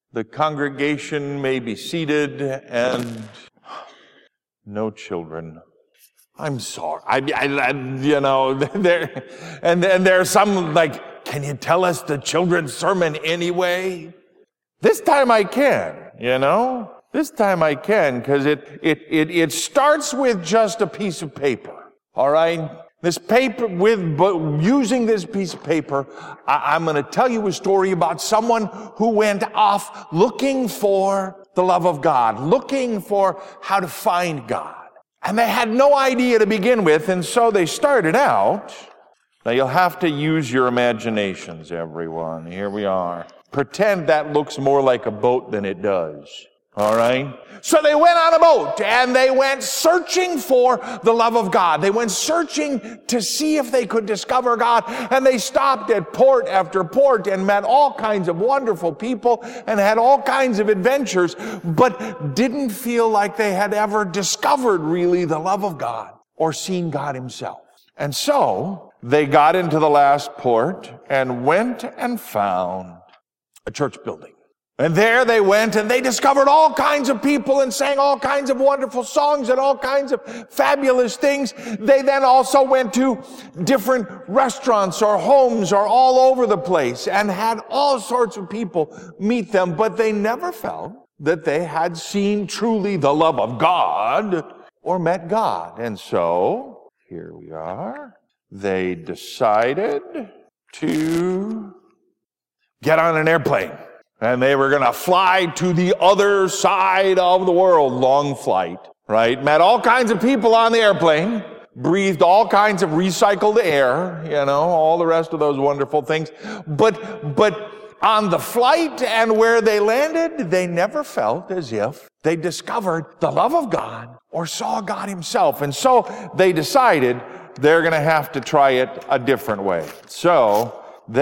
The congregation may be seated, and no children. I'm sorry. There's some like, can you tell us the children's sermon anyway? This time I can, This time I can, because it starts with just a piece of paper, all right? This paper, using this piece of paper, I'm going to tell you a story about someone who went off looking for the love of God, looking for how to find God. And they had no idea to begin with, and so they started out. Now you'll have to use your imaginations, everyone. Here we are. Pretend that looks more like a boat than it does. All right? So they went on a boat and they went searching for the love of God. They went searching to see if they could discover God. And they stopped at port after port and met all kinds of wonderful people and had all kinds of adventures, but didn't feel like they had ever discovered really the love of God or seen God himself. And so they got into the last port and went and found a church building. And there they went and they discovered all kinds of people and sang all kinds of wonderful songs and all kinds of fabulous things. They then also went to different restaurants or homes or all over the place and had all sorts of people meet them, but they never felt that they had seen truly the love of God or met God. And so, here we are. They decided to get on an airplane. And they were going to fly to the other side of the world. Long flight, right? Met all kinds of people on the airplane. Breathed all kinds of recycled air, all the rest of those wonderful things. But on the flight and where they landed, they never felt as if they discovered the love of God or saw God himself. And so they decided they're going to have to try it a different way. So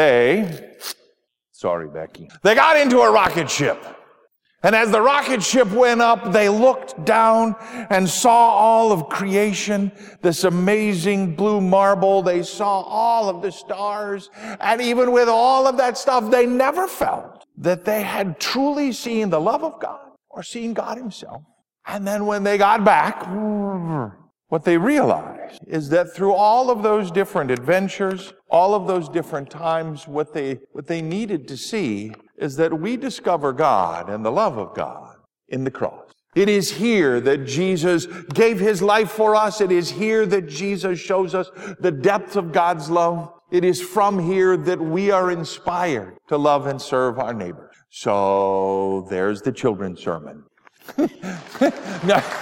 Sorry, Becky. They got into a rocket ship. And as the rocket ship went up, they looked down and saw all of creation, this amazing blue marble. They saw all of the stars. And even with all of that stuff, they never felt that they had truly seen the love of God or seen God himself. And then when they got back, what they realized is that through all of those different adventures, all of those different times, what they needed to see is that we discover God and the love of God in the cross. It is here that Jesus gave his life for us. It is here that Jesus shows us the depth of God's love. It is from here that we are inspired to love and serve our neighbors. So there's the children's sermon. Now,